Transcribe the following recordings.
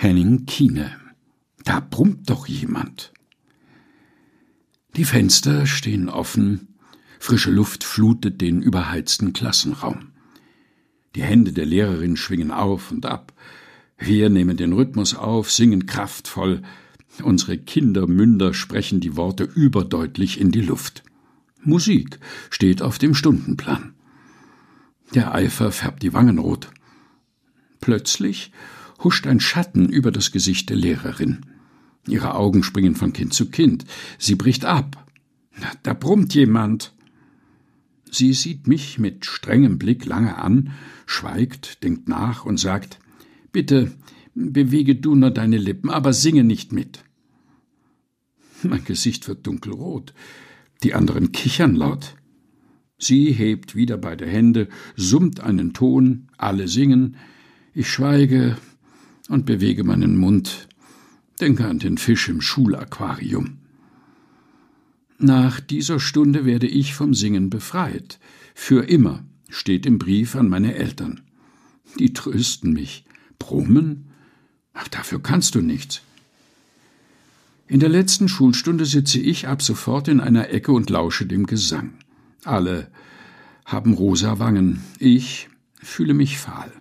Henning Kiene. Da brummt doch jemand. Die Fenster stehen offen, frische Luft flutet den überheizten Klassenraum. Die Hände der Lehrerin schwingen auf und ab. Wir nehmen den Rhythmus auf, singen kraftvoll. Unsere Kindermünder sprechen die Worte überdeutlich in die Luft. Musik steht auf dem Stundenplan. Der Eifer färbt die Wangen rot. Plötzlich huscht ein Schatten über das Gesicht der Lehrerin. Ihre Augen springen von Kind zu Kind. Sie bricht ab. Da brummt jemand. Sie sieht mich mit strengem Blick lange an, schweigt, denkt nach und sagt: »Bitte, bewege du nur deine Lippen, aber singe nicht mit.« Mein Gesicht wird dunkelrot. Die anderen kichern laut. Sie hebt wieder beide Hände, summt einen Ton, alle singen. Ich schweige und bewege meinen Mund, denke an den Fisch im Schulaquarium. Nach dieser Stunde werde ich vom Singen befreit. Für immer, steht im Brief an meine Eltern. Die trösten mich. Brummen? Ach, dafür kannst du nichts. In der letzten Schulstunde sitze ich ab sofort in einer Ecke und lausche dem Gesang. Alle haben rosa Wangen. Ich fühle mich fahl.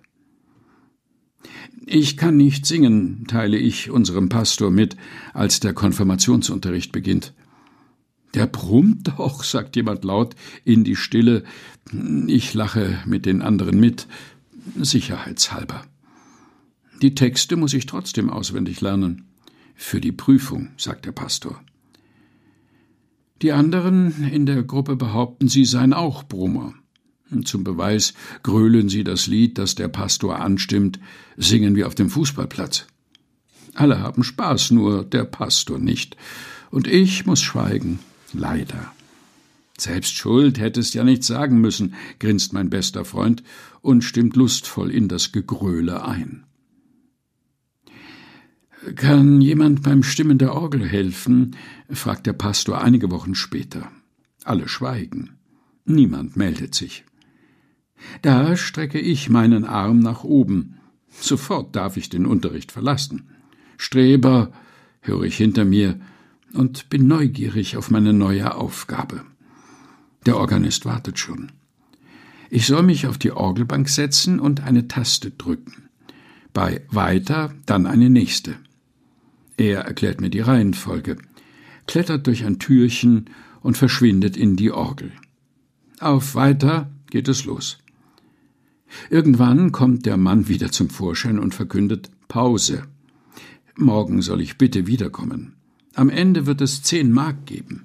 Ich kann nicht singen, teile ich unserem Pastor mit, als der Konfirmationsunterricht beginnt. »Der brummt doch«, sagt jemand laut in die Stille. Ich lache mit den anderen mit, sicherheitshalber. Die Texte muss ich trotzdem auswendig lernen. »Für die Prüfung«, sagt der Pastor. Die anderen in der Gruppe behaupten, sie seien auch Brummer. Zum Beweis grölen sie das Lied, das der Pastor anstimmt, singen wie auf dem Fußballplatz. Alle haben Spaß, nur der Pastor nicht. Und ich muss schweigen, leider. »Selbst schuld, hättest ja nichts sagen müssen«, grinst mein bester Freund und stimmt lustvoll in das Gegröle ein. »Kann jemand beim Stimmen der Orgel helfen?«, fragt der Pastor einige Wochen später. Alle schweigen. Niemand meldet sich. Da strecke ich meinen Arm nach oben. Sofort darf ich den Unterricht verlassen. »Streber«, höre ich hinter mir und bin neugierig auf meine neue Aufgabe. Der Organist wartet schon. Ich soll mich auf die Orgelbank setzen und eine Taste drücken. Bei »Weiter« dann eine nächste. Er erklärt mir die Reihenfolge, klettert durch ein Türchen und verschwindet in die Orgel. Auf »Weiter« geht es los. Irgendwann kommt der Mann wieder zum Vorschein und verkündet »Pause«. Morgen soll ich bitte wiederkommen. Am Ende wird es 10 Mark geben.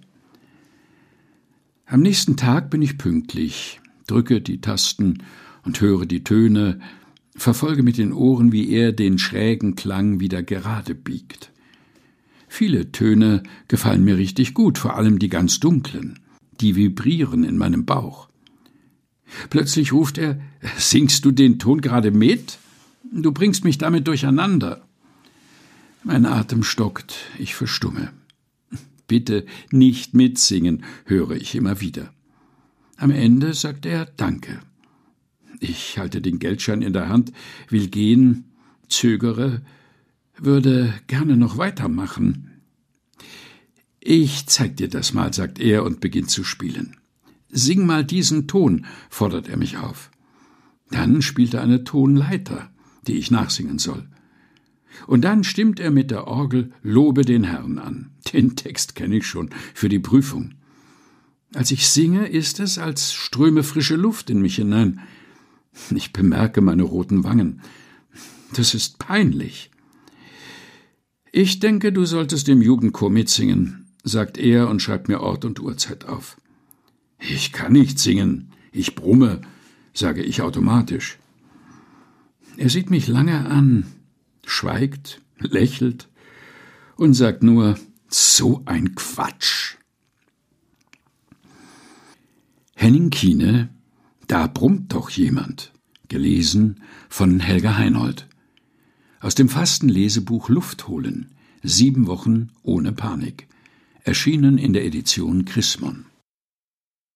Am nächsten Tag bin ich pünktlich, drücke die Tasten und höre die Töne, verfolge mit den Ohren, wie er den schrägen Klang wieder gerade biegt. Viele Töne gefallen mir richtig gut, vor allem die ganz dunklen, die vibrieren in meinem Bauch. Plötzlich ruft er: »Singst du den Ton gerade mit? Du bringst mich damit durcheinander.« Mein Atem stockt, ich verstumme. »Bitte nicht mitsingen«, höre ich immer wieder. Am Ende sagt er »Danke«. Ich halte den Geldschein in der Hand, will gehen, zögere, würde gerne noch weitermachen. »Ich zeig dir das mal«, sagt er und beginnt zu spielen. »Sing mal diesen Ton«, fordert er mich auf. Dann spielt er eine Tonleiter, die ich nachsingen soll. Und dann stimmt er mit der Orgel »Lobe den Herrn« an. Den Text kenne ich schon für die Prüfung. Als ich singe, ist es, als ströme frische Luft in mich hinein. Ich bemerke meine roten Wangen. Das ist peinlich. »Ich denke, du solltest im Jugendchor mitsingen«, sagt er und schreibt mir Ort und Uhrzeit auf. »Ich kann nicht singen, ich brumme«, sage ich automatisch. Er sieht mich lange an, schweigt, lächelt und sagt nur: »So ein Quatsch.« Henning Kiene, »Da brummt doch jemand«, gelesen von Helga Heinold. Aus dem Fastenlesebuch Luft holen, 7 Wochen ohne Panik, erschienen in der Edition Chrismon.